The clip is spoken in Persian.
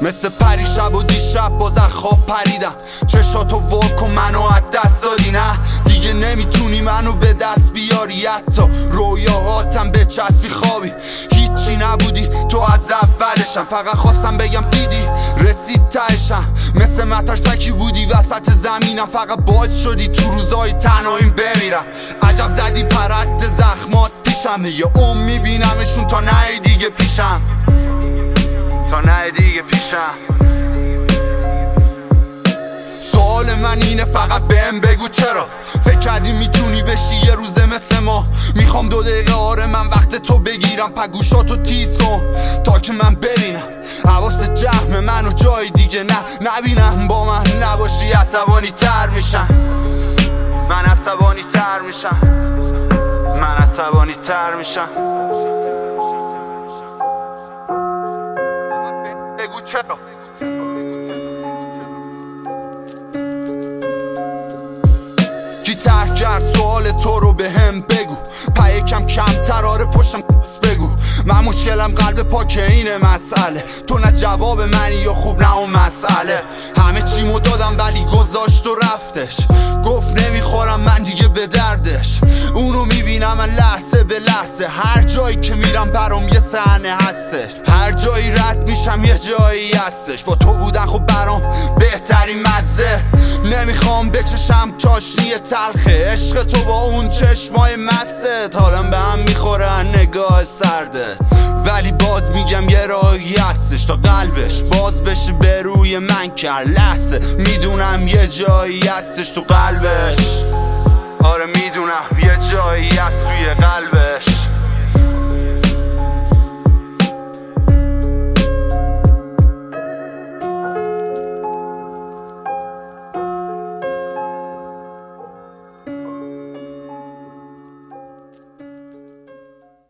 مثل پریشب و دیشب باز از خواب پریدم. چشاتو واکن منو از دست دادی، نه دیگه نمیتونی منو به دست بیاری. حتی رویاهاتم به چسبی خوابی، هیچی نبودی تو از اولشم. فقط خواستم بگم دیدی رسید تهشم. مثل مترسکی بودی وسط زمینم، فقط باعث شدی تو روزای تنهاییم بمیرم. عجب زدی پرد زخمات پیشم، یه میبینمشون تا نه دیگه پیشم، تا نه دیگه پیشم. سوال من اینه فقط بهم بگو چرا فکر کردی میتونی بشی یه روزه مثل ما. میخوام 2 دقیقه آره من وقت تو بگیرم، پگوشاتو تیز کن تا که من ببینم. حواست جمع منو جای دیگه نبینم. با من نباشی عصبانی تر میشم، من عصبانی تر میشم، من عصبانی تر میشم. بگو چرا. ترک کرد سوال تو رو به هم بگو، یکم کمتر آره پشتم بگو. من مشکلم قلب پاکه اینه مسئله، تو نه جواب منی یا خوب نه اون مسئله. همه چیمو دادم ولی گذاشت و رفتش، گفت نمیخورم من دیگه به دردش. اونو میبینم من لحظه به لحظه، هر جایی که میرم برام یه صحنه هستش. هر جایی رد میشم یه جایی هستش، با تو بودن خب برام بهترین مزه. نمیخوام بچشم چاشنی تلخه عشق تو با اون چشمای مست. حالم به هم میخوره نگاه سرده، ولی باز میگم یه راهی هستش تا قلبش باز بشه به روی من کرد لحظه. میدونم یه جایی هستش تو قلبش، آره میدونم یه جایی هست توی قلبش.